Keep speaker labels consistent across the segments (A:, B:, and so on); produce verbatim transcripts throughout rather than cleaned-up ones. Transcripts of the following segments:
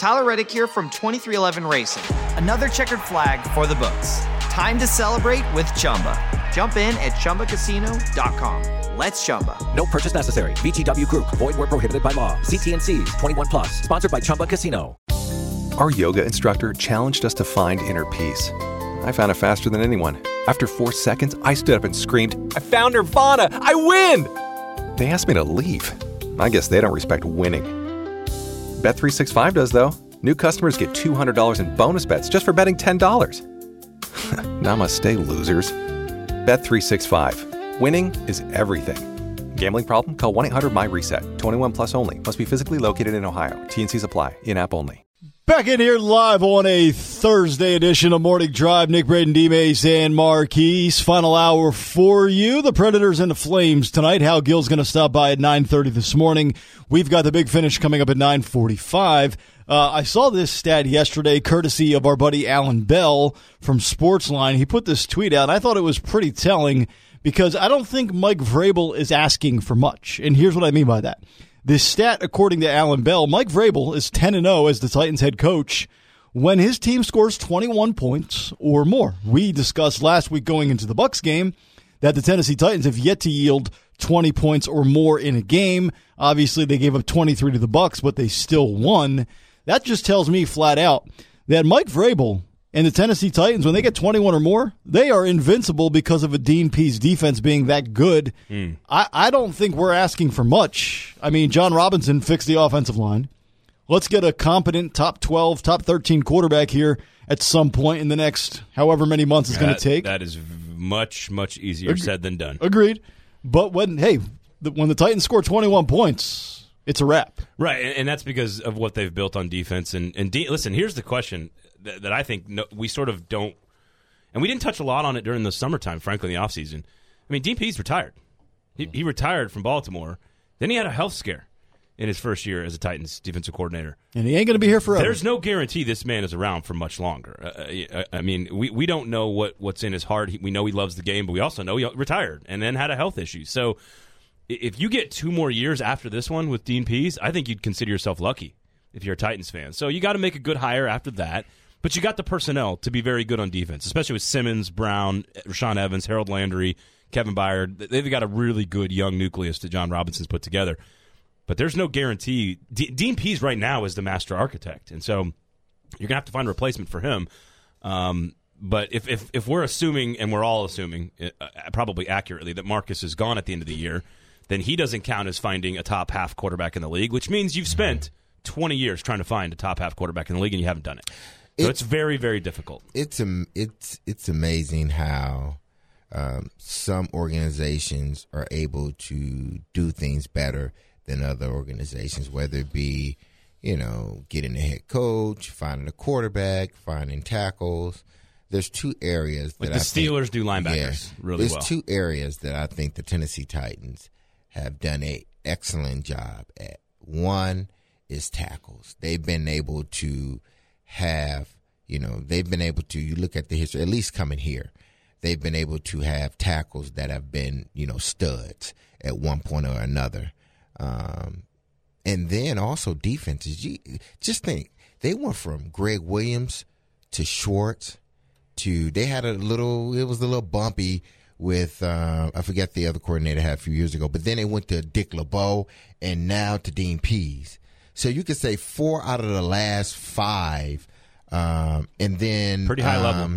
A: Tyler Reddick here from twenty-three eleven Racing. Another checkered flag for the books. Time to celebrate with Chumba. Jump in at Chumba Casino dot com. Let's Chumba.
B: No purchase necessary. V G W Group. Void where prohibited by law. See T and C's. twenty-one plus. Sponsored by Chumba Casino.
C: Our yoga instructor challenged us to find inner peace. I found it faster than anyone. After four seconds, I stood up and screamed, "I found Nirvana! I win!" They asked me to leave. I guess they don't respect winning. Bet three sixty-five does, though. New customers get two hundred dollars in bonus bets just for betting ten dollars. Namaste, losers. Bet three sixty-five. Winning is everything. Gambling problem? Call one eight hundred my reset. twenty-one plus only. Must be physically located in Ohio. T and C's apply. In-app only.
D: Back in here live on a Thursday edition of Morning Drive. Nick Braden, D-Mace, and Marquise. Final hour for you. The Predators and the Flames tonight. Hal Gill's going to stop by at nine thirty this morning. We've got the big finish coming up at nine forty-five. Uh, I saw this stat yesterday, courtesy of our buddy Alan Bell from Sportsline. He put this tweet out. I thought it was pretty telling because I don't think Mike Vrabel is asking for much. And here's what I mean by that. This stat, according to Alan Bell, Mike Vrabel is ten and oh as the Titans head coach when his team scores twenty-one points or more. We discussed last week going into the Bucs game that the Tennessee Titans have yet to yield twenty points or more in a game. Obviously, they gave up twenty-three to the Bucs, but they still won. That just tells me flat out that Mike Vrabel and the Tennessee Titans, when they get twenty-one or more, they are invincible because of a Dean Pease defense being that good. Mm. I, I don't think we're asking for much. I mean, John Robinson fixed the offensive line. Let's get a competent top twelve, top thirteen quarterback here at some point in the next however many months it's going to take.
E: That is much, much easier Ag- said than done.
D: Agreed. But when, hey, the, when the Titans score twenty-one points, it's a wrap.
E: Right, and, and that's because of what they've built on defense. And, and de- listen, here's the question that, that I think no, we sort of don't – and we didn't touch a lot on it during the summertime, frankly, in the offseason. I mean, Dean Pease retired. He, he retired from Baltimore. Then he had a health scare in his first year as a Titans defensive coordinator.
D: And he ain't going to be here forever.
E: There's no guarantee this man is around for much longer. Uh, I, I mean, we, we don't know what, what's in his heart. He, we know he loves the game, but we also know he retired and then had a health issue. So if you get two more years after this one with Dean Pease, I think you'd consider yourself lucky if you're a Titans fan. So you got to make a good hire after that. But you got the personnel to be very good on defense, especially with Simmons, Brown, Rashaan Evans, Harold Landry, Kevin Byard. They've got a really good young nucleus that John Robinson's put together. But there's no guarantee. D- Dean Pease right now is the master architect, and so you're going to have to find a replacement for him. Um, but if, if if we're assuming, and we're all assuming, uh, probably accurately, that Marcus is gone at the end of the year, then he doesn't count as finding a top half quarterback in the league, which means you've spent twenty years trying to find a top half quarterback in the league, and you haven't done it. So it's, it's very, very difficult.
F: It's it's it's amazing how um, some organizations are able to do things better than other organizations, whether it be, you know, getting a head coach, finding a quarterback, finding tackles. There's two areas that
E: like the
F: I
E: Steelers
F: think,
E: do linebackers
F: yeah,
E: really
F: there's
E: well.
F: There's two areas that I think the Tennessee Titans have done an excellent job at. One is tackles. They've been able to have, you know, they've been able to, you look at the history, at least coming here, they've been able to have tackles that have been, you know, studs at one point or another. Um, and then also defenses. You, just think, they went from Greg Williams to Schwartz to, they had a little, it was a little bumpy with, uh, I forget the other coordinator had a few years ago, but then they went to Dick LeBeau and now to Dean Pease. So you could say four out of the last five. Um, and then
E: pretty high
F: um,
E: level.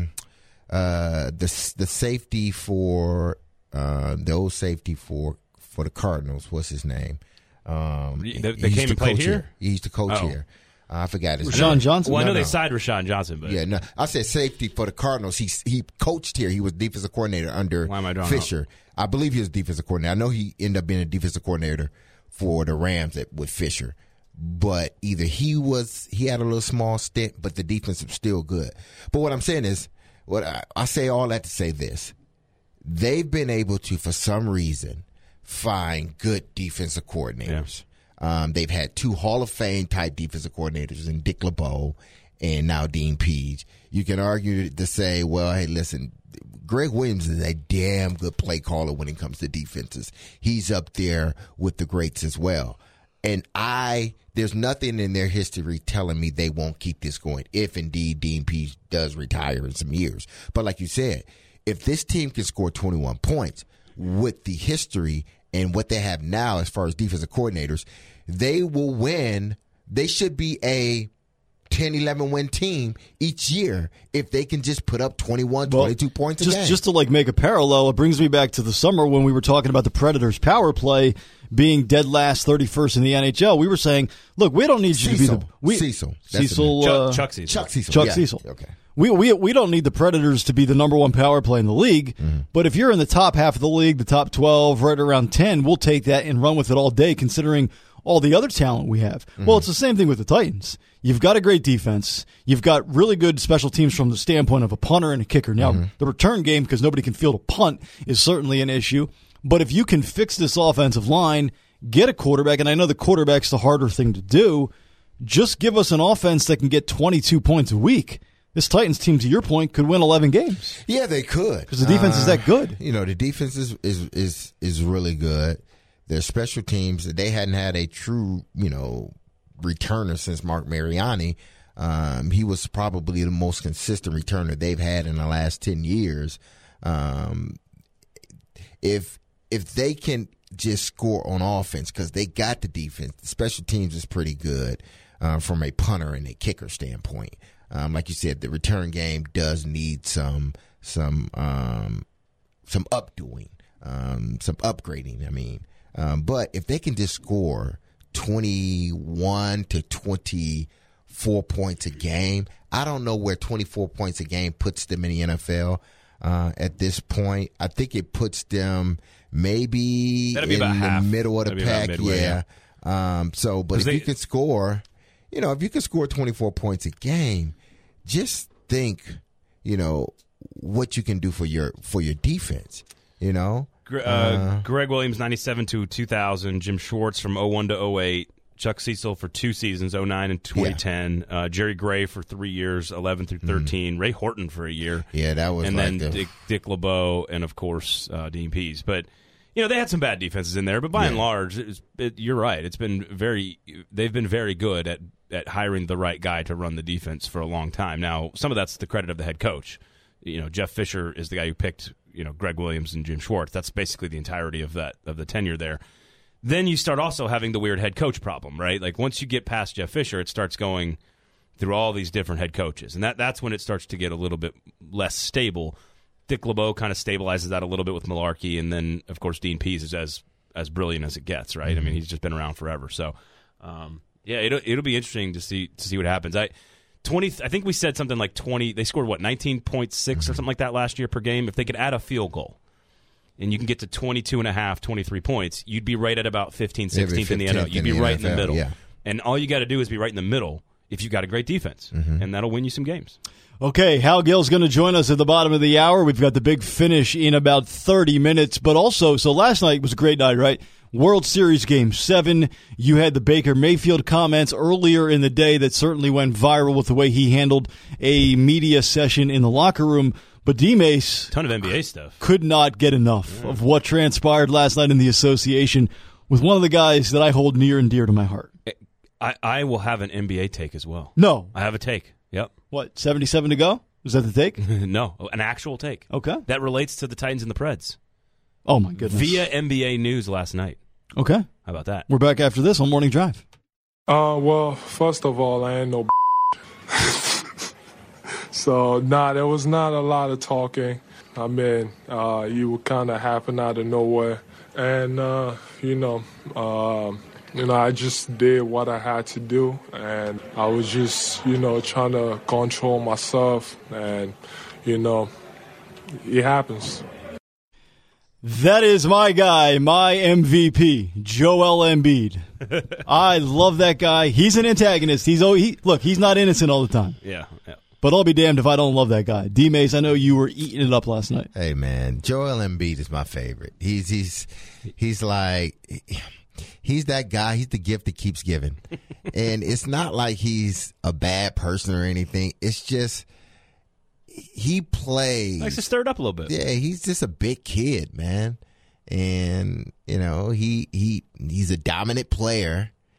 F: Uh, the the safety for uh, the old safety for for the Cardinals. What's his name? Um,
E: they they came and played here?
F: here. He used to coach
E: oh.
F: here. Uh, I forgot his
D: Rashawn
F: name.
D: Johnson.
E: Well, I know
F: no,
E: they
F: no.
E: signed Rashawn Johnson, but
F: yeah, no, I said safety for the Cardinals. He he coached here. He was defensive coordinator under
E: Why am I drawing
F: Fisher.
E: out?
F: I believe he was defensive coordinator. I know he ended up being a defensive coordinator for the Rams at, with Fisher. But either he was, he had a little small stint, but the defense was still good. But what I'm saying is, what I, I say all that to say this. They've been able to, for some reason, find good defensive coordinators. Yeah. Um, they've had two Hall of Fame type defensive coordinators in Dick LeBeau and now Dean Pease. You can argue to say, well, hey, listen, Greg Williams is a damn good play caller when it comes to defenses. He's up there with the greats as well. And I, there's nothing in their history telling me they won't keep this going if indeed Dean Pease does retire in some years. But like you said, if this team can score twenty-one points with the history and what they have now as far as defensive coordinators, they will win. They should be a ten, eleven win team each year if they can just put up twenty-one,
D: well,
F: twenty-two points a
D: just,
F: game.
D: Just to like make a parallel, it brings me back to the summer when we were talking about the Predators' power play being dead last thirty-first in the N H L. We were saying, look, we don't need you
F: Cecil.
D: to be the we,
F: Cecil.
D: Cecil,
E: Chuck,
D: uh,
E: Chuck Cecil.
F: Chuck Cecil.
D: Chuck
F: yeah.
D: Cecil.
F: Okay.
D: We, we we don't need the Predators to be the number one power play in the league, mm-hmm. but if you're in the top half of the league, the top twelve, right around ten, we'll take that and run with it all day, considering all the other talent we have. Mm-hmm. Well, it's the same thing with the Titans. You've got a great defense. You've got really good special teams from the standpoint of a punter and a kicker. Now, mm-hmm. the return game, because nobody can field a punt, is certainly an issue. But if you can fix this offensive line, get a quarterback, and I know the quarterback's the harder thing to do, just give us an offense that can get twenty-two points a week. This Titans team, to your point, could win eleven games.
F: Yeah, they could.
D: Because the defense uh, is that good.
F: You know, the defense is, is, is, is really good. Their special teams, they hadn't had a true, you know, returner since Mark Mariani. Um, he was probably the most consistent returner they've had in the last ten years. Um, if if they can just score on offense, because they got the defense, the special teams is pretty good uh, from a punter and a kicker standpoint. Um, like you said, the return game does need some some um, some updoing, um, some upgrading. I mean, um, but if they can just score twenty-one to twenty-four points a game, I don't know where twenty-four points a game puts them in the N F L uh, at this point. I think it puts them maybe
E: That'd be
F: in
E: about
F: the
E: half.
F: middle of the
E: That'd be about
F: pack.
E: midway,
F: Yeah. Um, so, but if
E: they-
F: you can score. You know, if you can score twenty-four points a game, just think, you know, what you can do for your for your defense. You know,
E: Uh,
F: uh,
E: Greg Williams, ninety-seven to two thousand. Jim Schwartz from oh one to oh eight. Chuck Cecil for two seasons, oh nine and twenty ten. Yeah. Uh, Jerry Gray for three years, eleven through thirteen. Mm. Ray Horton for a year.
F: Yeah, that was
E: and
F: like
E: then
F: the...
E: Dick, Dick LeBeau and, of course, uh, Dean Pease. But, you know, they had some bad defenses in there, but by
F: yeah.
E: and large, it was, it, you're right. It's been very – they've been very good at, at hiring the right guy to run the defense for a long time. Now, some of that's the credit of the head coach. You know, Jeff Fisher is the guy who picked, you know, Greg Williams and Jim Schwartz. That's basically the entirety of that of the tenure there. Then you start also having the weird head coach problem, right? Like once you get past Jeff Fisher, it starts going through all these different head coaches. And that that's when it starts to get a little bit less stable. Dick LeBeau kind of stabilizes that a little bit with Malarkey, and then, of course, Dean Pease is as as brilliant as it gets, right? Mm-hmm. I mean, he's just been around forever. So, um, yeah, it'll, it'll be interesting to see to see what happens. I twenty. I think we said something like twenty. They scored, what, nineteen point six mm-hmm. or something like that last year per game? If they could add a field goal, and you can get to twenty-two and a half, twenty-three points, you'd be right at about fifteenth, sixteenth in the N F L. You'd be
F: in
E: right
F: N F L,
E: in the middle.
F: Yeah.
E: And all you got to do is be right in the middle if you got a great defense, mm-hmm. and that'll win you some games.
D: Okay, Hal Gill's going to join us at the bottom of the hour. We've got the big finish in about thirty minutes. But also, so last night was a great night, right? World Series Game seven. You had the Baker Mayfield comments earlier in the day that certainly went viral with the way he handled a media session in the locker room. But D-Mace
E: ton of N B A stuff.
D: Could not get enough yeah. of what transpired last night in the association with one of the guys that I hold near and dear to my heart.
E: I, I will have an N B A take as well.
D: No.
E: I have a take. Yep.
D: What, seventy-seven to go? Was that the take?
E: No, an actual take.
D: Okay.
E: That relates to the Titans and the Preds.
D: Oh, my goodness.
E: Via N B A News last night.
D: Okay.
E: How about that?
D: We're back after this on Morning Drive.
G: Uh, well, first of all, I ain't no So, nah, there was not a lot of talking. I mean, uh, you would kind of happen out of nowhere. And, uh, you know, uh, you know, I just did what I had to do. And I was just, you know, trying to control myself. And, you know, it happens.
D: That is my guy, my M V P, Joel Embiid. I love that guy. He's an antagonist. He's oh, he, look, he's not innocent all the time.
E: Yeah, yeah.
D: But I'll be damned if I don't love that guy. D-Mace, I know you were eating it up last night.
F: Hey, man, Joel Embiid is my favorite. He's he's he's like he's that guy. He's the gift that keeps giving. And it's not like he's a bad person or anything. It's just he plays.
E: Likes to stir it up a little bit.
F: Yeah, he's just a big kid, man. And, you know, he he he's a dominant player.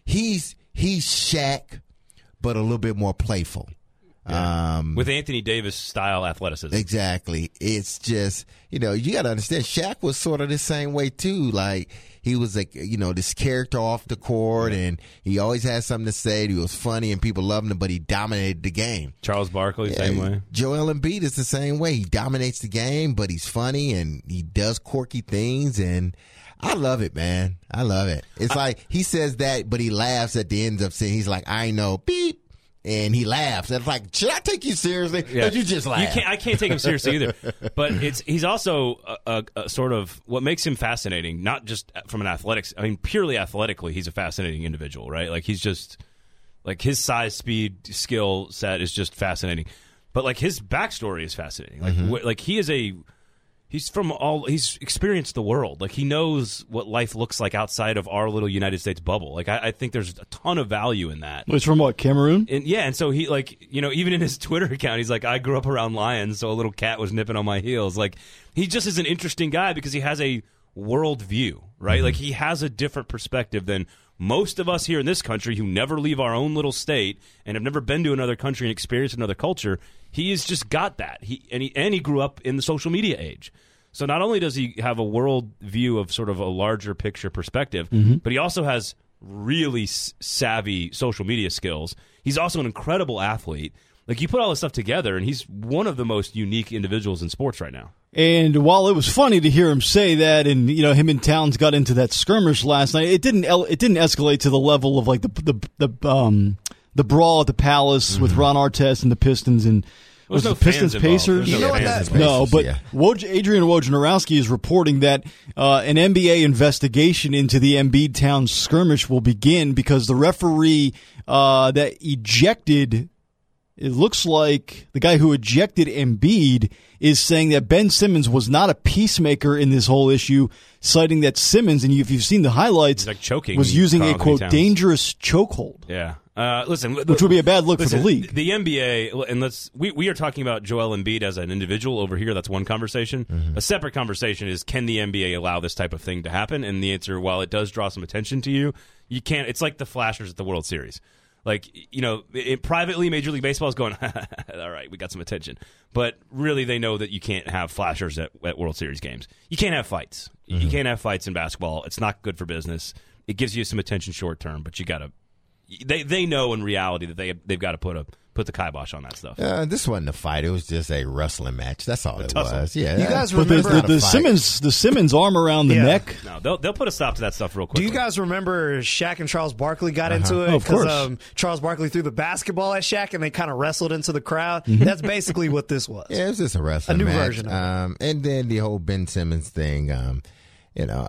F: he's he's Shaq, but a little bit more playful.
E: Yeah.
F: Um,
E: With Anthony Davis style athleticism.
F: Exactly. It's just, you know, you got to understand, Shaq was sort of the same way too. Like, he was like, you know, this character off the court, and he always had something to say. He was funny and people loved him, but he dominated the game.
E: Charles Barkley,
F: Yeah,
E: same way.
F: Joel Embiid is the same way. He dominates the game, but he's funny and he does quirky things, and I love it, man. I love it. It's I, like he says that, but he laughs at the end of saying, he's like, I know, beep. And he laughs. And it's like, should I take you seriously?
E: Yeah.
F: Or you just laugh?
E: You can't, I can't take him seriously either. But it's he's also a, a, a sort of what makes him fascinating, not just from an athletics. I mean, purely athletically, he's a fascinating individual, right? Like he's just like his size, speed, skill set is just fascinating. But like his backstory is fascinating. Like mm-hmm. wh- like he is a he's from all he's experienced the world. Like he knows what life looks like outside of our little United States bubble. Like I, I think there's a ton of value in that.
D: It's from what, Cameroon?
E: And yeah, and so he like you know even in his Twitter account, he's like, I grew up around lions, so a little cat was nipping on my heels. Like he just is an interesting guy because he has a world view, right? Mm-hmm. Like he has a different perspective than most of us here in this country who never leave our own little state and have never been to another country and experienced another culture. He has just got that. He and he and he grew up in the social media age. So not only does he have a world view of sort of a larger picture perspective, mm-hmm. but he also has really s- savvy social media skills. He's also an incredible athlete. Like you put all this stuff together, and he's one of the most unique individuals in sports right now.
D: And while it was funny to hear him say that, and you know him and Towns got into that skirmish last night, it didn't el- it didn't escalate to the level of like the the the um the brawl at the Palace mm-hmm. with Ron Artest and the Pistons and. Was
E: no
D: it Pistons Pacers?
F: You know what
D: that? No, but yeah. Woj, Adrian Wojnarowski is reporting that uh, an N B A investigation into the Embiid Towns skirmish will begin because the referee uh, that ejected, it looks like the guy who ejected Embiid is saying that Ben Simmons was not a peacemaker in this whole issue, citing that Simmons, and if you've seen the highlights,
E: like choking
D: was using
E: Carl
D: a quote
E: Towns.
D: dangerous chokehold.
E: Yeah. Uh, listen,
D: which would be a bad look
E: listen,
D: for the league.
E: The N B A, and let's we, we are talking about Joel Embiid as an individual over here. That's one conversation. Mm-hmm. A separate conversation is, can the N B A allow this type of thing to happen? And the answer, while it does draw some attention to you, you can't. It's like the flashers at the World Series. Like, you know, it, privately, Major League Baseball is going, all right, we got some attention. But really, they know that you can't have flashers at, at World Series games. You can't have fights. Mm-hmm. You can't have fights in basketball. It's not good for business. It gives you some attention short term, but you got to. They they know in reality that they they've got to put a put the kibosh on that stuff.
F: Uh, this wasn't a fight; it was just a wrestling match. That's all
E: a
F: it
E: tussle.
F: was. Yeah,
H: you guys
D: but
H: remember
D: the, the, the Simmons the Simmons arm around the
H: yeah.
D: neck?
E: No, they'll they'll put a stop to that stuff real quick.
H: Do you guys remember Shaq and Charles Barkley got uh-huh. into it?
D: Oh, of course.
H: Um, Charles Barkley threw the basketball at Shaq, and they kind of wrestled into the crowd. Mm-hmm. That's basically what this was.
F: Yeah, it was just a wrestling
H: a new
F: match.
H: version of it.
F: Um, and then the whole Ben Simmons thing. Um, you know.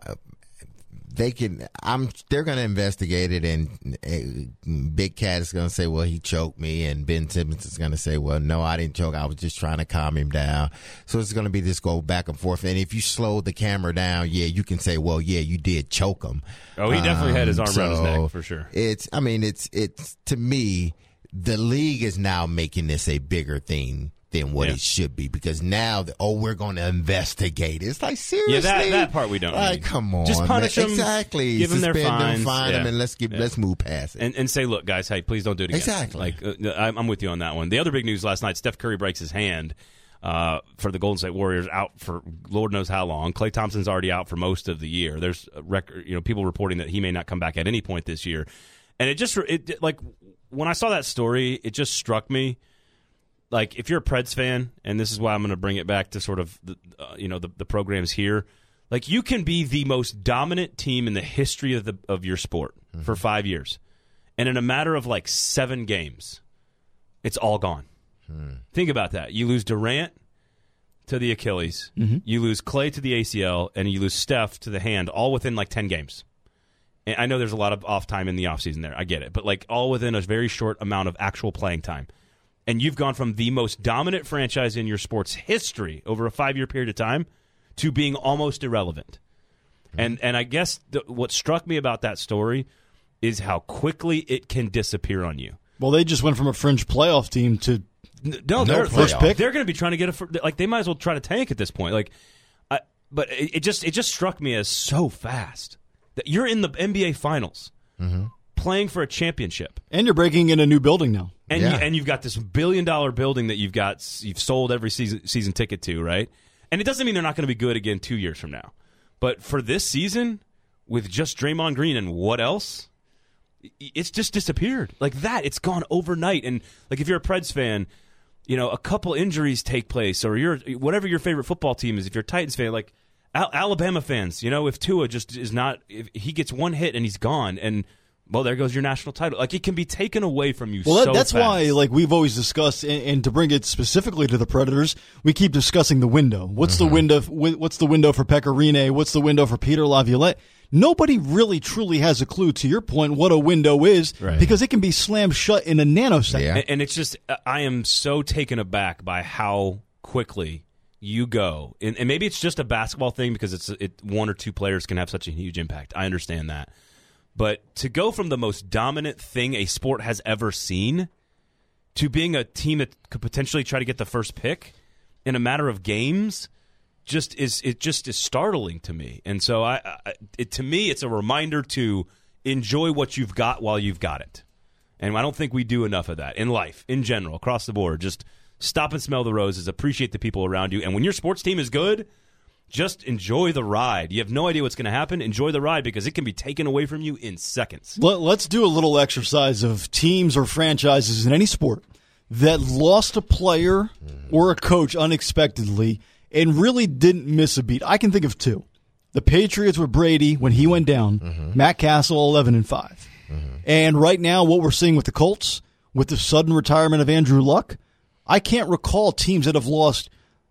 F: They can. I'm. They're going to investigate it, and uh, Big Cat is going to say, "Well, he choked me," and Ben Simmons is going to say, "Well, no, I didn't choke. I was just trying to calm him down." So it's going to be this go back and forth. And if you slow the camera down, yeah, you can say, "Well, yeah, you did choke him."
E: Oh, he definitely um, had his arm
F: so
E: around his neck for sure.
F: It's. I mean, it's. It's to me, the league is now making this a bigger thing than what
E: yeah.
F: it should be, because now, the, oh, we're going to investigate it. It's like, seriously?
E: Yeah, that, that part we don't
F: Like,
E: need.
F: come on,
E: just punish
F: man.
E: them,
F: exactly.
E: give them their
F: Suspend
E: fines,
F: them, fine
E: yeah.
F: them, and let's get,
E: yeah.
F: let's move past it.
E: And, and say, look, guys, hey, please don't do it again.
F: Exactly.
E: Like, uh, I'm, I'm with you on that one. The other big news last night: Steph Curry breaks his hand uh, for the Golden State Warriors, out for Lord knows how long. Klay Thompson's already out for most of the year. There's a record, you know, people reporting that he may not come back at any point this year. And it just, it like, when I saw that story, it just struck me. Like, if you're a Preds fan, and this is why I'm going to bring it back to sort of the, uh, you know, the, the programs here, like, you can be the most dominant team in the history of the of your sport mm-hmm. for five years, and in a matter of like seven games, it's all gone. Hmm. Think about that. You lose Durant to the Achilles, mm-hmm. you lose Klay to the A C L, and you lose Steph to the hand, all within like ten games. And I know there's a lot of off time in the offseason there. I get it, but like all within a very short amount of actual playing time. And you've gone from the most dominant franchise in your sport's history over a five-year period of time to being almost irrelevant. Mm-hmm. And and I guess the, what struck me about that story is how quickly it can disappear on you.
D: Well, they just went from a fringe playoff team to
E: no,
D: no
E: they're,
D: first pick.
E: They're going to be trying to get a like they might as well try to tank at this point. Like, I, but it, it just it just struck me as so fast that you're in the N B A Finals.
F: Mm-hmm.
E: playing for a championship.
D: And you're breaking in a new building now.
E: And
F: Yeah.
E: you, and you've got this billion dollar building that you've got you've sold every season season ticket to, right? And it doesn't mean they're not going to be good again two years from now. But for this season, with just Draymond Green and what else, it's just disappeared. Like that, it's gone overnight. And like if you're a Preds fan, you know, a couple injuries take place, or you're whatever your favorite football team is. If you're a Titans fan, like Al- Alabama fans, you know, if Tua just is not, if he gets one hit and he's gone, and well, there goes your national title. Like, it can be taken away from you
D: Well, that,
E: so
D: that's
E: fast.
D: why, like, we've always discussed, and, and to bring it specifically to the Predators, we keep discussing the window. What's
E: Mm-hmm.
D: the window? What's the window for Pekka Rinne? What's the window for Peter Laviolette? Nobody really truly has a clue, to your point, what a window is,
E: Right.
D: because it can be slammed shut in a nanosecond.
F: Yeah.
E: And, and it's just, I am so taken aback by how quickly you go. And, and maybe it's just a basketball thing because it's it, one or two players can have such a huge impact. I understand that. But to go from the most dominant thing a sport has ever seen to being a team that could potentially try to get the first pick in a matter of games just is it just is startling to me. And so I, I it, to me it's a reminder to enjoy what you've got while you've got it. And I don't think we do enough of that in life, in general, across the board. Just stop and smell the roses, appreciate the people around you. And when your sports team is good, just enjoy the ride. You have no idea what's going to happen. Enjoy the ride because it can be taken away from you in seconds.
D: Let, let's do a little exercise of teams or franchises in any sport that lost a player or a coach unexpectedly and really didn't miss a beat. I can think of two. The Patriots with Brady when he went down, mm-hmm. Matt Castle eleven and five. Mm-hmm. And right now what we're seeing with the Colts, with the sudden retirement of Andrew Luck, I can't recall teams that have lost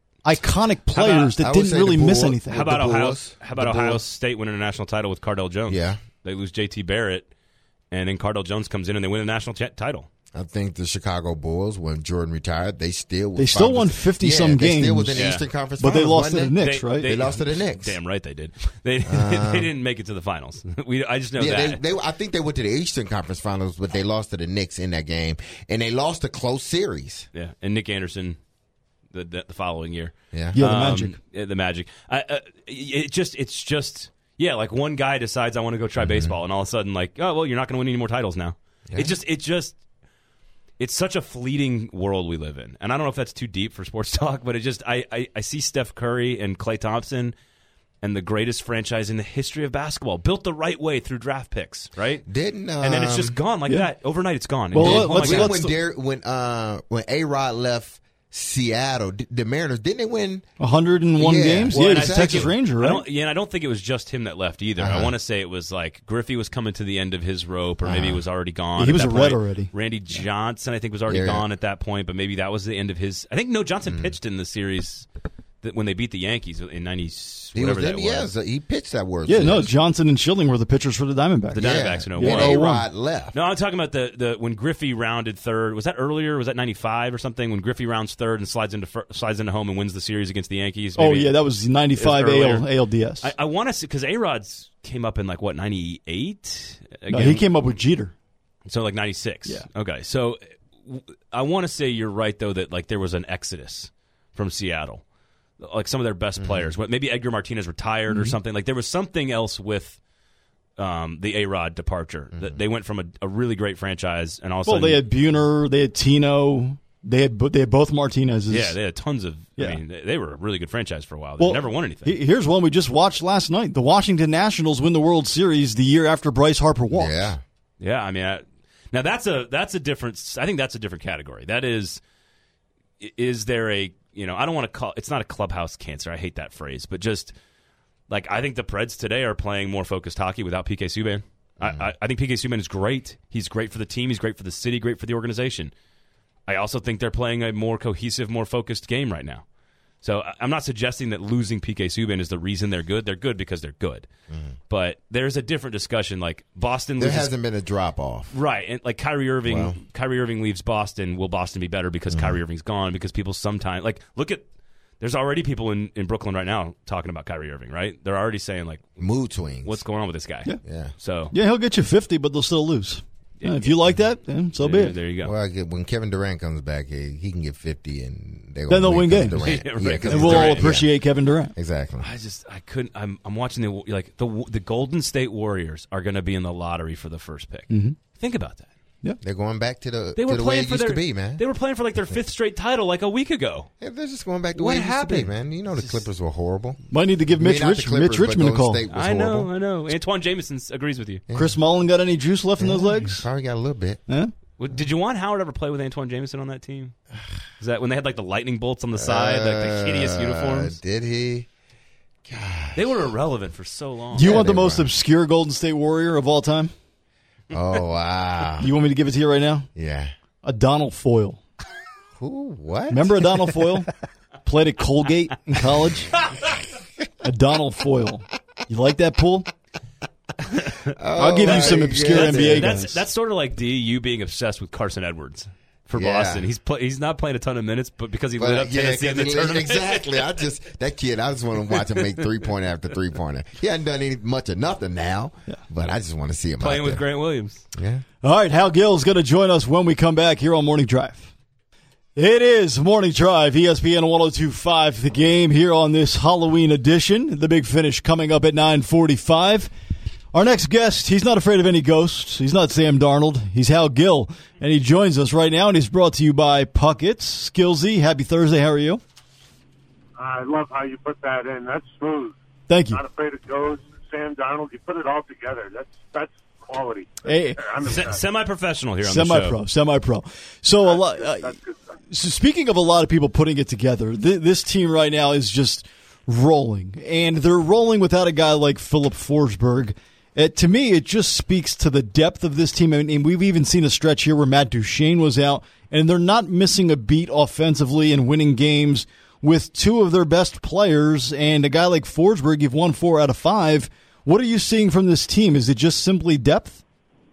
D: iconic players
F: about- I
D: that
F: would
D: didn't
F: say
D: really
F: the
D: miss
F: Bull-
D: anything.
E: How about
F: The
E: Ohio?
F: Bulls.
E: How about
F: The
E: Ohio
F: Bulls.
E: State winning a national title with Cardell Jones?
F: Yeah.
E: They lose J T Barrett, and then Cardell Jones comes in and they win a national ch- title.
F: I think the Chicago Bulls, when Jordan retired, they still was
D: They still
F: five-
D: won fifty-some
F: yeah, They still was
D: games.
F: in the
E: Yeah.
F: Eastern Conference
D: But they
F: Finals,
D: lost to
F: wasn't
D: the
F: they?
D: Knicks, right?
F: They lost to the Knicks.
E: Damn right they did. They
F: Uh,
E: they didn't make it to the finals. We I just know
F: Yeah, they,
E: that.
F: they, I think they went to the Eastern Conference Finals, but they lost to the Knicks in that game, and they lost a close series.
E: yeah, and Nick Anderson the the, the following year.
F: Yeah,
D: Yeah, the
E: Um,
D: Magic.
E: yeah, the Magic. I, uh, it just it's just yeah, like one guy decides I want to go try baseball, and all of a sudden like oh well, you're not going to win any more titles now. It just it just. It's such a fleeting world we live in. And I don't know if that's too deep for sports talk, but it just I, I, I see Steph Curry and Klay Thompson and the greatest franchise in the history of basketball, built the right way through draft picks, right?
F: Didn't um,
E: And then it's just gone like
D: yeah.
E: that. Overnight it's gone.
D: Well,
E: And
D: let-
E: oh my
D: let's-
E: God.
F: when
D: let's-
F: when, Dar- when uh when A Rod left Seattle, d- the Mariners didn't they win?
D: one hundred one
F: Yeah.
D: games?
F: Well,
D: yeah,
F: and
D: he's
F: I
D: a
F: think
D: Texas
F: it-
D: Ranger,
E: I
D: right?
E: don't, yeah, and I don't think it was just him that left either.
F: Uh-huh.
E: I want to say it was like Griffey was coming to the end of his rope, or maybe he was already gone.
D: Yeah, he
E: at
D: was
E: that
D: a Red
E: point.
D: already.
E: Randy Johnson, I think, was already
F: Yeah, yeah.
E: gone at that point, but maybe that was the end of his. I think no Johnson
F: Mm.
E: pitched in the series that when they beat the Yankees in ninety,
F: He
E: whatever
F: was
E: that
F: in,
E: was.
F: yeah, he pitched that World
D: Yeah,
F: Series.
D: no, Johnson and Schilling were the pitchers for the Diamondbacks.
E: The
F: yeah.
E: Diamondbacks in oh
F: When
E: one.
D: Yeah,
F: A
D: oh one.
F: Rod left.
E: No, I'm talking about the, the when Griffey rounded third. Was that earlier? Was that ninety-five or something? When Griffey rounds third and slides into fir- slides into home and wins the series against the Yankees.
D: Oh,
E: Maybe-
D: yeah, that was ninety-five
E: It was
D: A L,
E: earlier.
D: A L D S.
E: I, I want to see because A Rod's came up in like what ninety-eight.
D: No, he came up with Jeter.
E: So like ninety-six.
D: Yeah.
E: Okay. So w- I want to say you're right though that like there was an exodus from Seattle, like some of their best players. What maybe Edgar Martinez retired or something. Like there was something else with um, the A Rod departure that they went from a, a really great franchise and all of a
D: Well,
E: sudden
D: they had Buhner, they had Tino, they had bo- they had both Martinez's.
E: yeah they had tons of.
D: Yeah.
E: I mean they, they were a really good franchise for a while. They
D: Well,
E: never won anything.
D: he- Here's one we just watched last night. The Washington Nationals win the World Series the year after Bryce Harper walked.
F: Yeah.
E: Yeah, I mean, I, now that's a that's a different. I think that's a different category. That is, is there a you know? I don't want to call it's not a clubhouse cancer. I hate that phrase, but just like I think the Preds today are playing more focused hockey without P K Subban.
F: Mm-hmm.
E: I, I, I think P K Subban is great. He's great for the team. He's great for the city. Great for the organization. I also think they're playing a more cohesive, more focused game right now. So I- I'm not suggesting that losing P K Subban is the reason they're good. They're good because they're good. But there's a different discussion. Like Boston
F: There
E: loses,
F: hasn't been a drop off.
E: right? And like Kyrie Irving,
F: Wow.
E: Kyrie Irving leaves Boston. Will Boston be better because Kyrie Irving's gone? Because people sometimes like look at. There's already people in, in Brooklyn right now talking about Kyrie Irving. Right? They're already saying like,
F: Mood swings.
E: "What's going on with this guy?"
D: Yeah.
F: Yeah.
E: So
D: Yeah, he'll get you fifty, but they'll still lose. Uh, if you like that, then so be
E: there,
D: it.
E: there you go.
F: Well, I get, when Kevin Durant comes back, he, he can get fifty, and they're
D: Then
F: gonna
D: they'll win
F: Kevin
D: games.
F: Durant.
E: Yeah,
F: Yeah,
E: right.
F: 'cause
D: And
F: it's
D: we'll all
F: Durant, yeah.
D: appreciate Kevin Durant.
F: Exactly.
E: I just I couldn't. I'm I'm watching the like the the Golden State Warriors are going to be in the lottery for the first pick.
D: Mm-hmm.
E: Think about that.
F: They're going back to the
E: They were
F: to the way
E: playing
F: it
E: for
F: used
E: their
F: to be, man.
E: They were playing for like their fifth straight title like a week ago.
F: Yeah, they're just going back to the
E: What
F: way it used to
E: happened?
F: be, man. You know the Clippers were horrible.
D: Might need to give
F: I mean,
D: Mitch,
F: not the
D: Rich,
F: Clippers,
D: Mitch
F: but
D: Richmond a
F: Golden
D: call.
F: State was
E: I know,
F: horrible.
E: I know. Antoine Jameson agrees with you.
D: Chris Mullin got any juice left in those legs?
F: Probably got a little bit.
D: Yeah?
E: Well, did you want Howard ever play with Antoine Jameson on that team? Is that when they had like the lightning bolts on the side, like the hideous
F: Uh,
E: uniforms?
F: Did he?
E: They were irrelevant for so long.
D: Do you
F: Yeah,
D: want the
F: they
D: most
F: were.
D: obscure Golden State Warrior of all time?
F: Oh, wow.
D: You want me to give it to you right now?
F: Yeah.
D: A Donald Foyle.
F: Who? What?
D: Remember a Donald Foyle? Played at Colgate in college. A Donald Foyle. You like that pool? I'll give you some
F: my
D: obscure
F: goodness.
D: N B A
E: That's
D: guys.
E: that's sort of like D, you being obsessed with Carson Edwards for
F: Yeah.
E: Boston. He's play, he's not playing a ton of minutes, but because he
F: But,
E: lit up
F: yeah,
E: Tennessee in the
F: 'cause
E: tournament.
F: exactly. I just that kid. I just want to watch him make three pointer after three pointer. He hasn't done any much of nothing now, but I just want to see him
E: Playing
F: out
E: with
F: there.
E: Grant Williams.
F: Yeah.
D: All right, Hal Gill's going to join us when we come back here on Morning Drive. It is Morning Drive, E S P N ten twenty-five, the game here on this Halloween edition. The big finish coming up at nine forty-five. Our next guest, he's not afraid of any ghosts. He's not Sam Darnold. He's Hal Gill, and he joins us right now, and he's brought to you by Puckett's. Skillsy, happy Thursday. How are you?
I: I love how you put that in. That's smooth.
D: Thank you.
I: Not afraid of ghosts. Sam Darnold, you put it all together. That's that's quality.
D: Hey,
I: I'm
E: Se-
I: impressed.
E: semi-professional here on the show.
D: Semi-pro, semi-pro. So a lot. Uh,
I: That's good stuff.
D: So speaking of a lot of people putting it together, th- this team right now is just rolling, and they're rolling without a guy like Philip Forsberg. Uh, to me, it just speaks to the depth of this team. I mean, and we've even seen a stretch here where Matt Duchene was out, and they're not missing a beat offensively and winning games with two of their best players. And a guy like Forsberg, you've won four out of five. What are you seeing from this team? Is it just simply depth?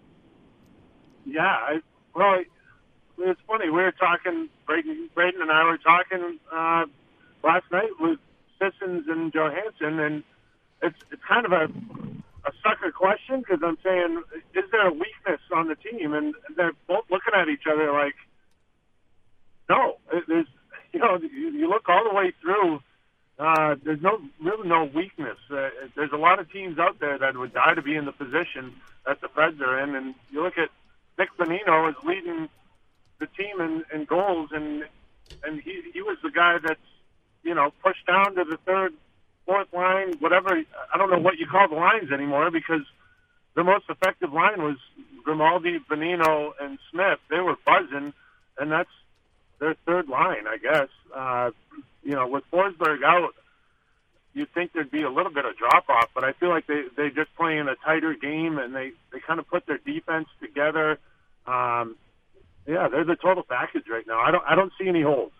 I: Yeah. I, well, it's funny. We were talking, Braden, Braden and I were talking uh, last night with Sissons and Johansson, and it's it's kind of a a sucker question because I'm saying, is there a weakness on the team? And they're both looking at each other like, no. There's, you know, you, you look all the way through. Uh, there's no really no weakness. Uh, there's a lot of teams out there that would die to be in the position that the Preds are in, and you look at Nick Bonino is leading the team in, in goals, and and he he was the guy that's you know pushed down to the third, fourth line, whatever. I don't know what you call the lines anymore because the most effective line was Grimaldi, Bonino, and Smith. They were buzzing, and that's their third line, I guess. Uh, you know, with Forsberg out, you'd think there'd be a little bit of drop-off, but I feel like they, they're just playing a tighter game, and they, they kind of put their defense together. Um, yeah, they're the total package right now. I don't I don't see any holes.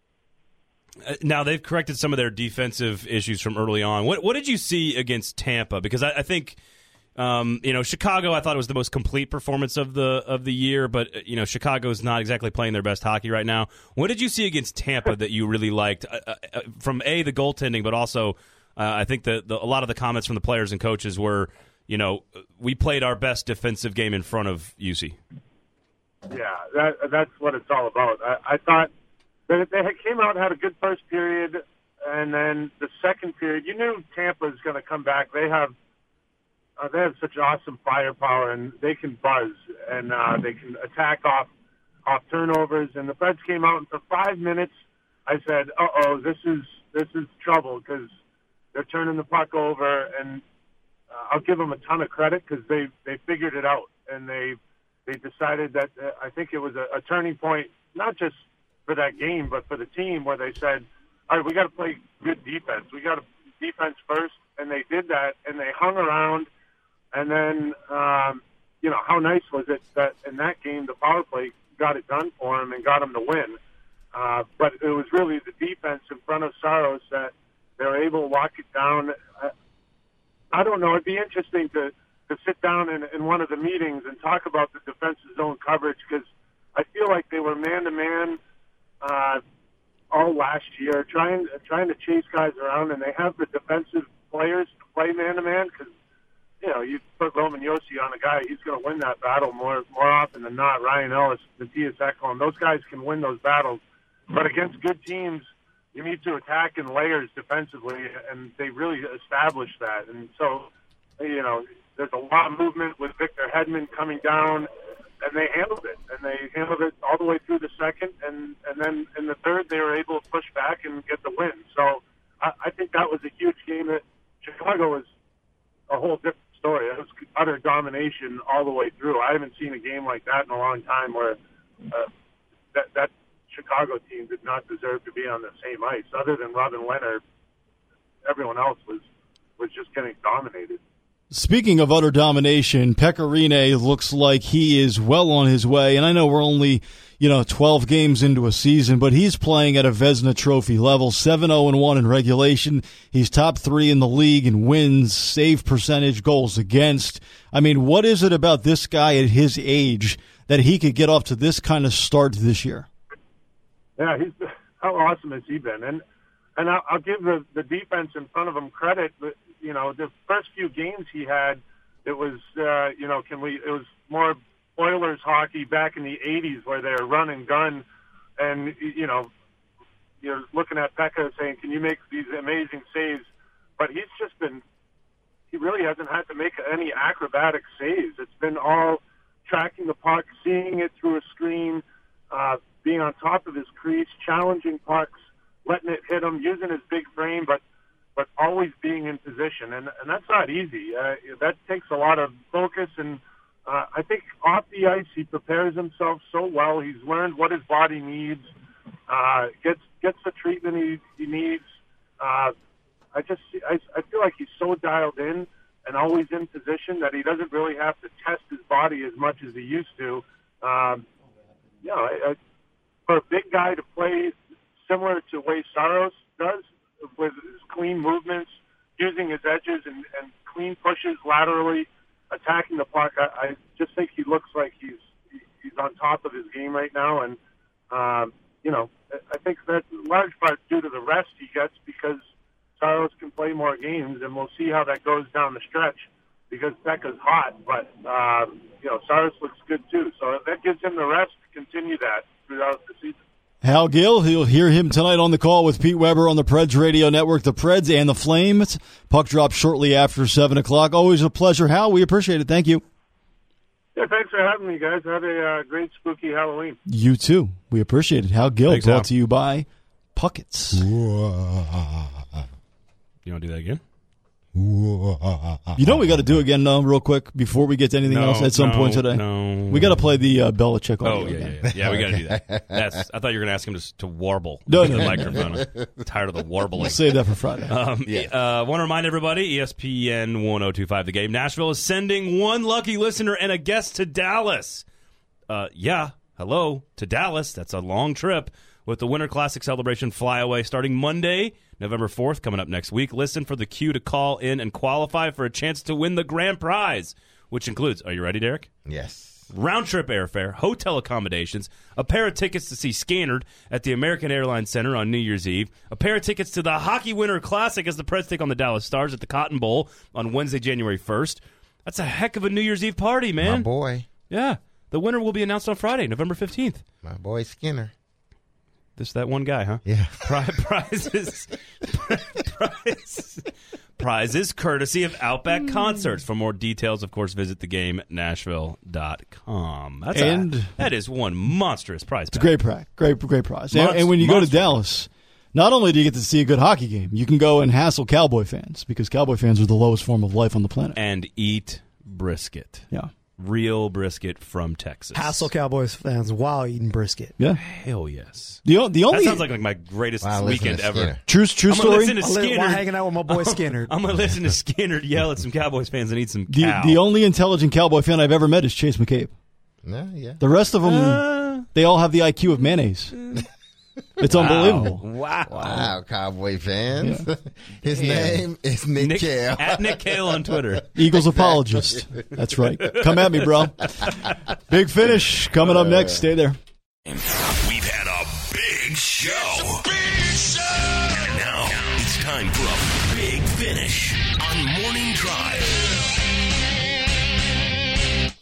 E: Uh, now they've corrected some of their defensive issues from early on. What what did you see against Tampa? Because I, I think um, you know Chicago. I thought it was the most complete performance of the of the year, but uh, you know Chicago's not exactly playing their best hockey right now. What did you see against Tampa that you really liked uh, uh, from a the goaltending, but also uh, I think that a lot of the comments from the players and coaches were, you know, we played our best defensive game in front of U C.
I: Yeah, that, that's what it's all about. I, I thought that they had came out and had a good first period, and then the second period, you knew Tampa was going to come back. They have uh, they have such awesome firepower, and they can buzz, and uh, they can attack off off turnovers. And the Preds came out, and for five minutes, I said, "Uh oh, this is this is trouble," because they're turning the puck over, and uh, I'll give them a ton of credit because they they figured it out, and they. They decided that uh, I think it was a, a turning point, not just for that game, but for the team, where they said, all right, we got to play good defense. We got to defense first, and they did that, and they hung around. And then, um, you know, how nice was it that in that game the power play got it done for them and got them to win. Uh, but it was really the defense in front of Saros that they were able to lock it down. Uh, I don't know. It'd be interesting to to sit down in, in one of the meetings and talk about the defensive zone coverage because I feel like they were man-to-man uh, all last year, trying trying to chase guys around, and they have the defensive players to play man-to-man because, you know, you put Roman Josi on a guy, he's going to win that battle more more often than not. Ryan Ellis, Matthias Ekholm, those guys can win those battles. But against good teams, you need to attack in layers defensively, and they really established that. And so, you know, there's a lot of movement with Victor Hedman coming down, and they handled it. And they handled it all the way through the second, and, and then in the third they were able to push back and get the win. So I, I think that was a huge game. That Chicago was a whole different story. It was utter domination all the way through. I haven't seen a game like that in a long time where uh, that that Chicago team did not deserve to be on the same ice. Other than Robin Leonard, everyone else was, was just getting dominated.
D: Speaking of utter domination, Pekka Rinne looks like he is well on his way. And I know we're only, you know, twelve games into a season, but he's playing at a Vezina Trophy level, seven oh one in regulation. He's top three in the league in wins, save percentage, goals against. I mean, what is it about this guy at his age that he could get off to this kind of start this year?
I: Yeah, he's how awesome has he been? And and I'll, I'll give the, the defense in front of him credit. But, you know, the first few games he had, it was uh, you know, can we? It was more Oilers hockey back in the eighties where they were run and gun, and you know, you're looking at Pekka saying, "Can you make these amazing saves?" But he's just been. He really hasn't had to make any acrobatic saves. It's been all tracking the puck, seeing it through a screen. Uh, being on top of his crease, challenging pucks, letting it hit him, using his big frame, but but always being in position. And, and that's not easy. Uh, that takes a lot of focus. And uh, I think off the ice, he prepares himself so well. He's learned what his body needs, uh, gets gets the treatment he, he needs. Uh, I just I, I feel like he's so dialed in and always in position that he doesn't really have to test his body as much as he used to. Um, you know, I, I, for a big guy to play similar to the way Saros does, with his clean movements, using his edges and, and clean pushes laterally, attacking the puck, I, I just think he looks like he's he's on top of his game right now. And, um, you know, I think that's in large part due to the rest he gets because Saros can play more games, and we'll see how that goes down the stretch because Pekka's hot. But, um, you know, Saros looks good too. So that gives him the rest to continue that throughout the season.
D: Hal Gill, he'll hear him tonight on the call with Pete Weber on the Preds Radio Network, the Preds and the Flames. Puck drop shortly after seven o'clock. Always a pleasure, Hal. We appreciate it. Thank you.
I: Yeah, thanks for having me, guys. Have a uh, great spooky Halloween.
D: You too. We appreciate it. Hal Gill,
E: Thanks,
D: brought
E: Hal.
D: to you by Puckets.
E: You want to do that again?
D: You know what we got to do again, though, real quick, before we get to anything
E: No,
D: else at some
E: no,
D: point today?
E: no.
D: We got to play the uh, Belichick audio
E: Oh, yeah,
D: again.
E: yeah, yeah. Yeah, we got to do that. That's, I thought you were going to ask him to, to warble
D: No,
E: into
D: no,
E: the
D: no,
E: microphone. I'm tired of the warbling.
D: We'll save that for Friday.
E: Um,
F: Yeah.
E: uh, want to remind everybody, E S P N one oh two point five The Game. Nashville is sending one lucky listener and a guest to Dallas. Uh, yeah, hello, to Dallas. That's a long trip with the Winter Classic Celebration Flyaway starting Monday, November fourth, coming up next week. Listen for the cue to call in and qualify for a chance to win the grand prize, which includes, are you ready, Derek?
F: Yes.
E: Round-trip airfare, hotel accommodations, a pair of tickets to see Scannerd at the American Airlines Center on New Year's Eve, a pair of tickets to the Hockey Winter Classic as the Preds take on the Dallas Stars at the Cotton Bowl on Wednesday, January first. That's a heck of a New Year's Eve party, man.
F: My boy.
E: Yeah. The winner will be announced on Friday, November fifteenth.
F: My boy Skinner.
E: This that one guy, huh?
F: Yeah.
E: Pri- prizes, prize, prizes courtesy of Outback Concerts. For more details, of course, visit the game nashville dot com. That's
D: And-
E: a, that is one monstrous prize.
D: It's a great prize. Great, great prize. And,
E: Monster-
D: and when you go to
E: monster.
D: Dallas, not only do you get to see a good hockey game, you can go and hassle Cowboy fans because Cowboy fans are the lowest form of life on the planet.
E: And eat brisket.
D: Yeah.
E: Real brisket from Texas.
H: Hassle Cowboys fans while eating brisket.
D: Yeah.
E: Hell yes.
D: The, o- the
E: That
D: only
E: sounds like, like my greatest
F: Wow, listen
E: weekend
F: to
E: ever.
F: Skinner.
D: true, true
E: I'm gonna
D: story.
E: listen to
H: I live
E: Skinner.
H: while hanging out with my boy Skinner.
E: I'm going to listen to Skinner yell at some Cowboys fans and eat some
D: The,
E: cow.
D: the only intelligent Cowboy fan I've ever met is Chase McCabe.
F: No, yeah.
D: The rest of them,
E: Uh,
D: they all have the I Q of mayonnaise. It's unbelievable.
E: Wow.
F: Wow, Cowboy fans.
D: Yeah.
F: His name is Nick,
E: Nick,
F: Kale.
E: at Nick Kale on Twitter.
D: Eagles apologist. That's right. Come at me, bro. Big finish coming up next. Stay there.
J: We've had a big show. Big show! And now it's time for a big finish on Morning Drive.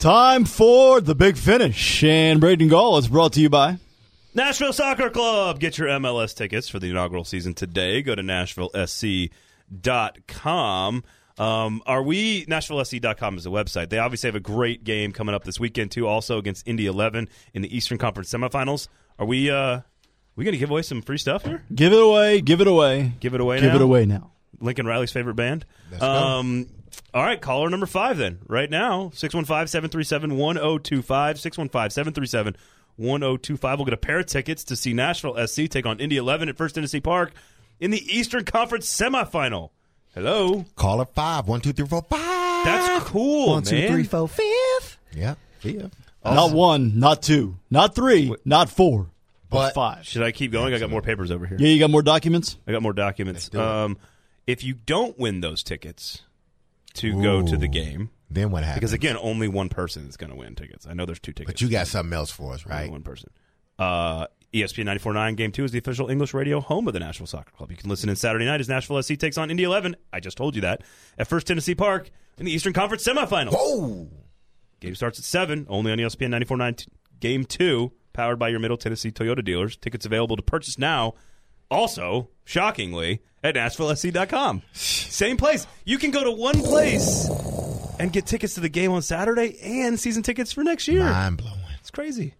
D: Time for the big finish. And Braden Gall is brought to you by
E: Nashville Soccer Club. Get your M L S tickets for the inaugural season today. Go to Nashville S C dot com. Um, are we Nashville S C dot com is the website. They obviously have a great game coming up this weekend too, also against Indy eleven in the Eastern Conference semifinals. Are we uh we gonna give away some free stuff here?
D: Give it away, give it away.
E: Give it away
D: give
E: now.
D: Give it away now.
E: Lincoln Riley's favorite band.
F: Let's
E: um go. All right, caller number five then, right now. six one five, seven three seven, one zero two five. six one five, seven three seven, one zero two five. We'll get a pair of tickets to see Nashville S C take on Indy eleven at First Tennessee Park in the Eastern Conference semifinal. Hello.
F: Caller five. One, two, three, four, five.
E: That's cool,
H: One, two,
E: man.
H: three, four, fifth.
F: Yeah, fifth.
D: Awesome. Not one, not two, not three, Wait. not four, but, but five.
E: Should I keep going? Absolutely. I got more papers over here.
D: Yeah, you got more documents?
E: I got more documents. Um, if you don't win those tickets to
F: Ooh.
E: go to the game,
F: then what happens?
E: Because, again, only one person is going to win tickets. I know there's two tickets.
F: But you got something else for us, right?
E: Only one person. Uh, E S P N ninety-four point nine Game two is the official English radio home of the Nashville Soccer Club. You can listen in Saturday night as Nashville S C takes on Indy eleven. I just told you that. At First Tennessee Park in the Eastern Conference semifinals.
F: Whoa!
E: Game starts at seven, only on E S P N ninety-four point nine t- Game two, powered by your Middle Tennessee Toyota dealers. Tickets available to purchase now. Also, shockingly, at Nashville S C dot com. Same place. You can go to one place and get tickets to the game on Saturday and season tickets for next year.
F: Mind-blowing.
E: It's crazy.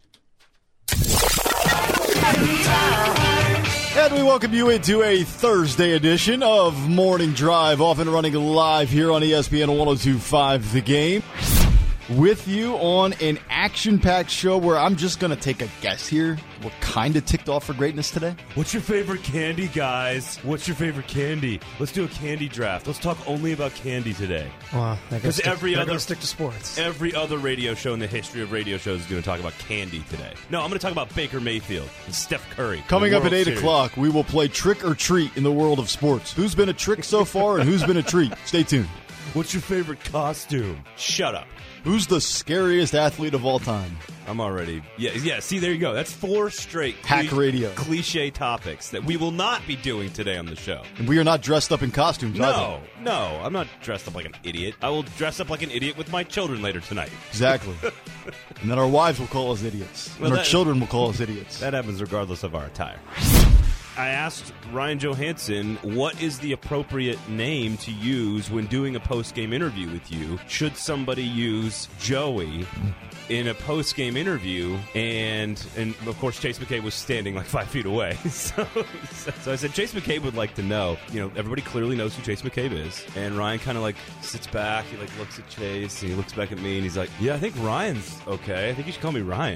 D: And we welcome you into a Thursday edition of Morning Drive, off and running live here on E S P N one oh two point five The Game. With you on an action-packed show where I'm just going to take a guess here. We're kind of ticked off for greatness today.
E: What's your favorite candy, guys? What's your favorite candy? Let's do a candy draft. Let's talk only about candy today.
H: Well,
E: because every other
H: stick to sports.
E: Every other radio show in the history of radio shows is going to talk about candy today. No, I'm going to talk about Baker Mayfield and Steph Curry.
D: Coming up at eight o'clock, we will play Trick or Treat in the world of sports. Who's been a trick so far and who's been a treat? Stay tuned.
E: What's your favorite costume? Shut up.
D: Who's the scariest athlete of all time?
E: I'm already... Yeah, yeah. See, there you go. That's four straight
D: Hack
E: cliche,
D: radio.
E: cliche topics that we will not be doing today on the show.
D: And we are not dressed up in costumes
E: No,
D: either.
E: no. I'm not dressed up like an idiot. I will dress up like an idiot with my children later tonight.
D: Exactly. And then our wives will call us idiots.
E: Well,
D: and our
E: that,
D: children will call us idiots.
E: That happens regardless of our attire. I asked Ryan Johansson what is the appropriate name to use when doing a post-game interview with you. Should somebody use Joey in a post-game interview? And, and of course, Chase McCabe was standing like five feet away. so, so I said, Chase McCabe would like to know. You know, everybody clearly knows who Chase McCabe is. And Ryan kind of like sits back. He like looks at Chase, and he looks back at me, and he's like, yeah, I think Ryan's okay. I think you should call me Ryan.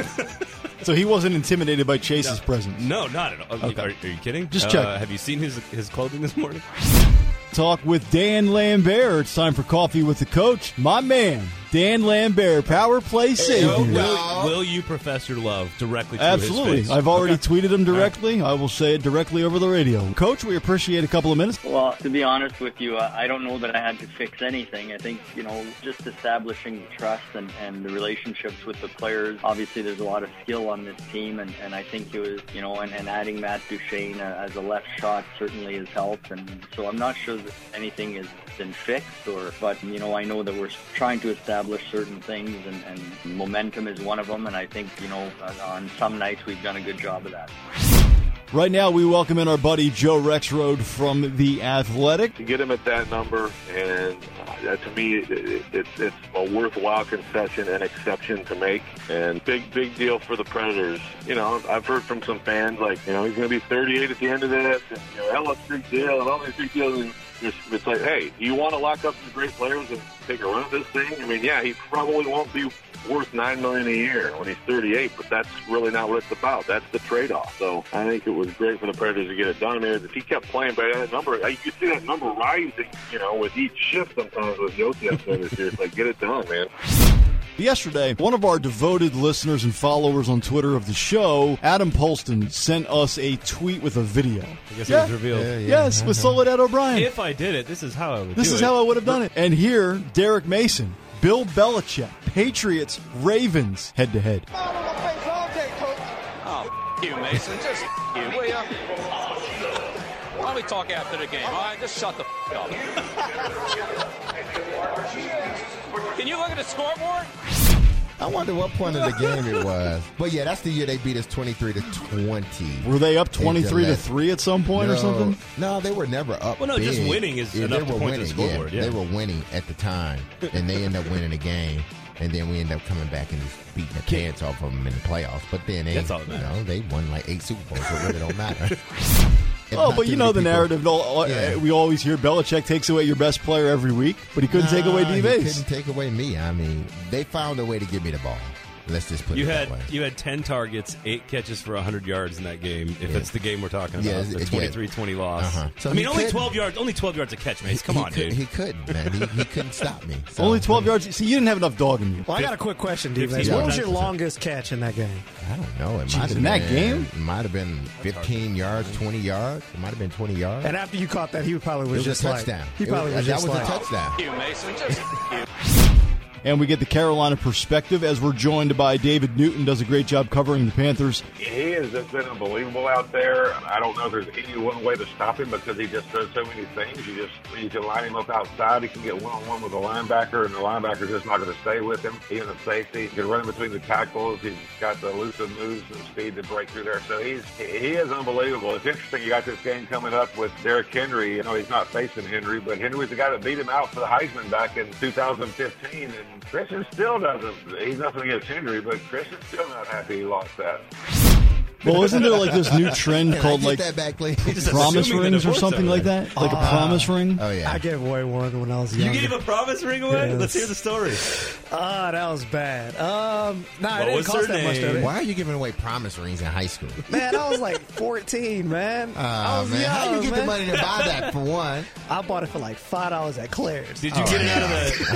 D: So he wasn't intimidated by Chase's
E: no,
D: presence?
E: No, not at all.
D: Okay.
E: Are, are you kidding?
D: Just
E: uh,
D: check.
E: Have you seen his his clothing this morning?
D: Talk with Dan Lambert. It's time for Coffee with the Coach. My man, Dan Lambert, Power Play Savior.
E: Will, will, will you profess your love directly to
D: Absolutely.
E: his face?
D: I've already
E: Okay.
D: tweeted him directly. I will say it directly over the radio. Coach, we appreciate a couple of minutes.
K: Well, to be honest with you, uh, I don't know that I had to fix anything. I think, you know, just establishing the trust and, and the relationships with the players. Obviously, there's a lot of skill on this team, and, and I think it was, you know, and, and adding Matt Duchene uh, as a left shot certainly has helped. And so I'm not sure that anything has been fixed, or, but, you know, I know that we're trying to establish certain things, and, and momentum is one of them. And I think, you know, on some nights we've done a good job of that.
D: Right now, we welcome in our buddy Joe Rexrode from The Athletic.
L: To get him at that number, and uh, to me, it, it, it's, it's a worthwhile concession and exception to make, and big, big deal for the Predators. You know, I've heard from some fans, like, you know, he's going to be thirty-eight at the end of this, and, you know, hell, it's a big deal, and all these big deals. And it's, it's like, hey, you want to lock up some great players and take a run at this thing? I mean, yeah, he probably won't be worth nine million dollars a year when he's thirty-eight, but that's really not what it's about. That's the trade-off. So I think it was great for the Predators to get it done. I mean, if he kept playing by that number, you could see that number rising, you know, with each shift sometimes with Josef this year. It's like, get it done, man.
D: Yesterday, one of our devoted listeners and followers on Twitter of the show, Adam Polston, sent us a tweet with a video.
E: I guess
D: Yeah.
E: it was revealed.
D: Yeah, yeah. Yes, with Soledad O'Brien.
E: If I did it, this is how I would
D: This
E: do
D: is
E: it.
D: how I would have done it. And here, Derek Mason, Bill Belichick, Patriots, Ravens, head-to-head.
M: Oh, you, Mason. Just you, will ya? Why don't we talk after the game, all right? Just shut the f*** up. Can you look at the scoreboard?
F: I wonder what point of the game it was. But yeah, that's the year they beat us twenty-three to twenty.
D: Were they up twenty-three to three at some point
F: no,
D: or something?
F: No, they were never up.
E: Well, no,
F: big.
E: just winning is
F: yeah,
E: enough
F: they
E: to
F: were
E: point
F: winning.
E: to the scoreboard.
F: Yeah,
E: Yeah,
F: they were winning at the time, and they ended up winning the game. And then we ended up coming back and just beating the pants off of them in the playoffs. But then they,
E: That's all that
F: you
E: matters.
F: know, they won like eight Super Bowls, so it really don't matter.
D: Oh, but you know the
F: people-
D: narrative. no,
F: Yeah.
D: We always hear Belichick takes away your best player every week, but he couldn't take away
F: Nah,
D: D.
F: he
D: Mace.
F: couldn't take away me. I mean, they found a way to give me the ball. Let's just put
E: You
F: it
E: had
F: that way.
E: you had ten targets, eight catches for one hundred yards in that game. If
F: Yeah.
E: it's the game we're talking about,
F: Yeah,
E: the
F: yeah.
E: twenty-three twenty loss.
F: Uh-huh. So
E: I mean,
F: he
E: only
F: couldn't-
E: twelve yards. Only twelve yards a catch, Mace. Come
F: he
E: on,
F: could,
E: dude.
F: He couldn't, man. He, he couldn't stop me. So-
D: Only twelve yards. See, you didn't have enough dog in you.
H: Well, I got a quick question, D.
E: fifteen
H: What was your
E: more times.
H: longest catch in that game?
F: I don't know. It
D: Jeez,
F: might have
D: in that
F: been,
D: game?
F: It might have been fifteen yards, twenty yards. It might have been twenty yards.
H: And after you caught that, he probably
F: it
H: was,
F: was
H: just
F: a
H: like
F: touchdown.
H: he
F: It
H: probably was,
F: that
H: just
F: was
H: like,
F: a touchdown.
M: You, Mason. Just you.
D: And we get the Carolina perspective as we're joined by David Newton, does a great job covering the Panthers.
L: He has just been unbelievable out there. I don't know if there's any one way to stop him because he just does so many things. You just you can line him up outside. He can get one-on-one with a linebacker, and the linebacker's just not going to stay with him. Even the safety, he can run in between the tackles. He's got the elusive moves and speed to break through there. So he's he is unbelievable. It's interesting. You got this game coming up with Derrick Henry. You know, he's not facing Henry, but Henry was the guy that beat him out for the Heisman back in two thousand fifteen, and Christian still doesn't. He's nothing against Henry, but Christian's still not happy he lost that.
D: Well, isn't there like this new trend
F: Can I
D: called
F: get
D: like
F: that back, please?
D: promise
E: assuming the
D: rings or
E: divorce
D: something
E: over
D: like
E: there.
D: that? Like a promise ring?
F: Oh yeah.
H: I gave away one when I was
E: You
H: younger.
E: gave a promise ring away?
H: Yes.
E: Let's hear the story.
H: Ah, that was bad. Um, nah,
E: What
H: it didn't
E: was
H: cost
E: her
H: that much,
E: name?
H: did it?
F: Why are you giving away promise rings in high school?
H: Man, I was like fourteen, man. I
F: Oh
H: was
F: man,
H: young,
F: how you get
H: man.
F: the money to buy that for one?
H: I bought it for like five dollars at Claire's.
E: Did you get it out of the?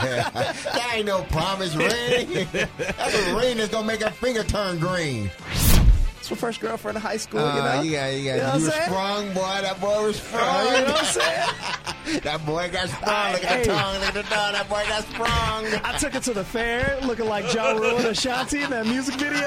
F: That ain't no promise ring. That's a ring that's gonna make her finger turn green.
H: It's my first girlfriend in high school.
F: Uh,
H: you know,
F: you got, you got,
H: You know what
F: you
H: I'm
F: were
H: saying?
F: sprung, boy. That boy was sprung.
H: Uh, you know what I'm saying?
F: That boy got sprung. Look at
H: Hey.
F: the tongue. Look at the tongue. That boy got sprung.
H: I took it to the fair, looking like Ja Rule and Ashanti in that music video.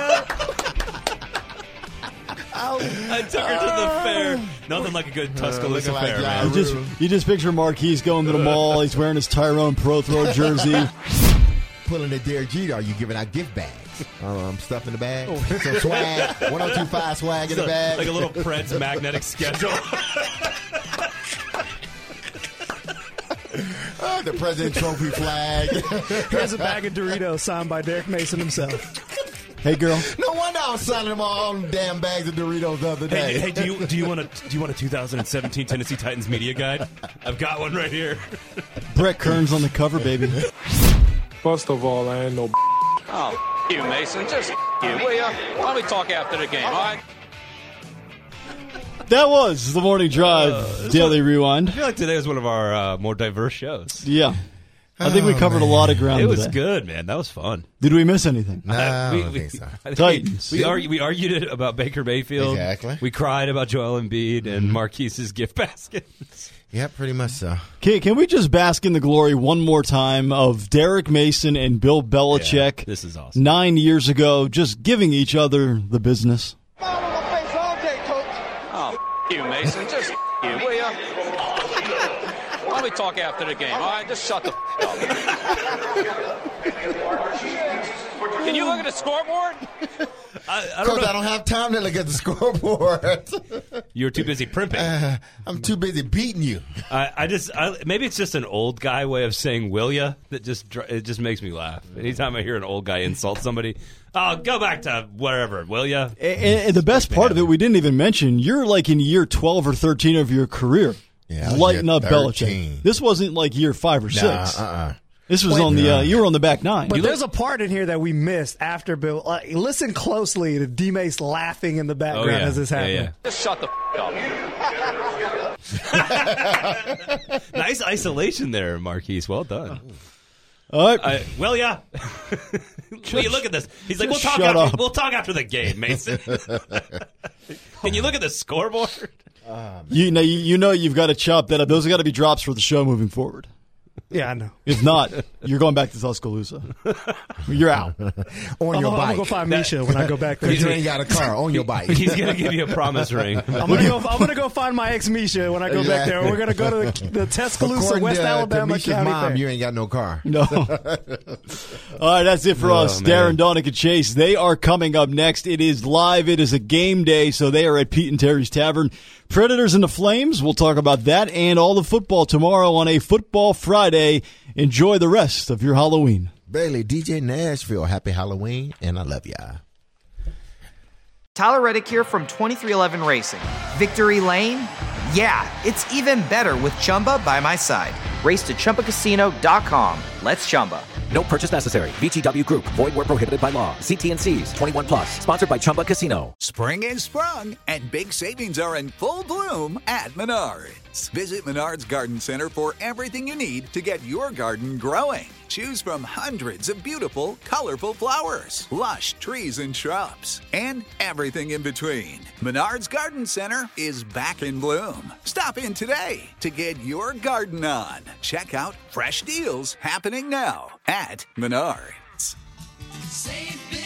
E: I took her to the fair. Nothing like a good Tuscaloosa
F: looking like
E: fair,
F: Ja
E: man.
D: You just, you just picture Marquise going to the mall. He's wearing his Tyrone Prothrow jersey.
F: Pulling the Derek Jeter, are you giving out gift bags? Um, stuff in the bag. Some swag. one oh two five swag in the bag.
E: Like a little Preds magnetic schedule.
F: Oh, the President Trophy flag.
H: Here's a bag of Doritos signed by Derek Mason himself.
D: Hey, girl.
F: No wonder I was signing them all them damn bags of Doritos the other day.
E: Hey, hey, do you do you want a do you want a two thousand seventeen Tennessee Titans media guide? I've got one right here.
D: Brett Kern's on the cover, baby.
G: First of all, I ain't no.
M: Oh, you, Mason. Just you, will ya? Why don't we talk after the game, all right?
D: That was the Morning Drive Daily Rewind.
E: I feel like today was one of our uh, more diverse shows.
D: Yeah. I think we
F: Oh,
D: covered
F: man.
D: a lot of ground
E: It was
D: today.
E: good, man. That was fun.
D: Did we miss anything?
F: No, I
E: we,
F: don't
E: we,
F: think so.
E: I think
D: Titans.
E: We, we, argue, we argued it about Baker Mayfield.
F: Exactly.
E: We cried about Joel Embiid and Marquise's gift baskets.
F: Yeah, pretty much so.
D: Can, can we just bask in the glory one more time of Derek Mason and Bill Belichick
E: Yeah, this is awesome.
D: nine years ago, just giving each other the business?
M: Oh, you, Mason. Just you, will ya? Why don't we talk after the game, all right? Just shut the f- up. Can you look at the scoreboard?
E: I, I don't
F: Coach,
E: know.
F: I don't have time to look at the scoreboard.
E: You were too busy primping.
F: Uh, I'm too busy beating you.
E: I, I just I, maybe it's just an old guy way of saying "will ya" that just dr- it just makes me laugh. Anytime I hear an old guy insult somebody, oh, go back to wherever, will ya?
D: And, and the best part of it, we didn't even mention, you're like in year twelve or thirteen of your career.
F: Yeah, I was
D: lighting
F: year
D: up
F: thirteen.
D: Belichick. This wasn't like year five or
F: Nah,
D: six.
F: uh-uh.
D: This was
H: Wait,
D: on the,
F: no.
D: uh, you were on the back nine.
H: But there's a part in here that we missed after Bill. Uh, listen closely to D Mace laughing in the background
E: Oh, yeah.
H: as this
E: Yeah,
H: happened.
E: yeah.
M: Just shut the f- up.
E: Nice isolation there, Marquise. Well done.
D: All right.
E: I, well, yeah. Will you look at this? He's like, we'll
D: just
E: talk.
D: shut
E: After,
D: up.
E: we'll talk after the game, Mason. Can you look at the scoreboard?
D: You know, you, you know you've got to chop that up. Those have got to be drops for the show moving forward.
H: Yeah, I know.
D: If not, you're going back to Tuscaloosa. You're out.
F: On
H: I'm
F: your
H: gonna,
F: bike.
H: I'm gonna go find Misha when I go back there.
F: Because you ain't got a car. On your bike.
E: He's going to give you a promise ring.
H: I'm gonna go. I'm gonna go find my ex Misha when I go back there. We're gonna go to the, the Tuscaloosa,
F: According
H: West
F: to,
H: Alabama
F: to Misha's
H: County
F: mom,
H: Fair.
F: you ain't got no car.
D: No. All right, that's it for
E: Oh,
D: us.
E: man.
D: Darren, Donick, and Chase. They are coming up next. It is live. It is a game day, so they are at Pete and Terry's Tavern. Predators and the Flames. We'll talk about that and all the football tomorrow on a Football Friday. Enjoy the rest of your Halloween.
F: Bailey, D J Nashville, happy Halloween, and I love y'all.
A: Tyler Reddick here from twenty-three eleven Racing. Victory Lane? Yeah, it's even better with Chumba by my side. Race to Chumba Casino dot com. Let's Chumba.
B: No purchase necessary. V G W Group. Void where prohibited by law. See T and C's. twenty-one plus. Sponsored by Chumba Casino.
N: Spring is sprung, and big savings are in full bloom at Menards. Visit Menards Garden Center for everything you need to get your garden growing. Choose from hundreds of beautiful, colorful flowers, lush trees and shrubs, and everything in between. Menards Garden Center is back in bloom. Stop in today to get your garden on. Check out fresh deals happening now at Menards.
O: Save big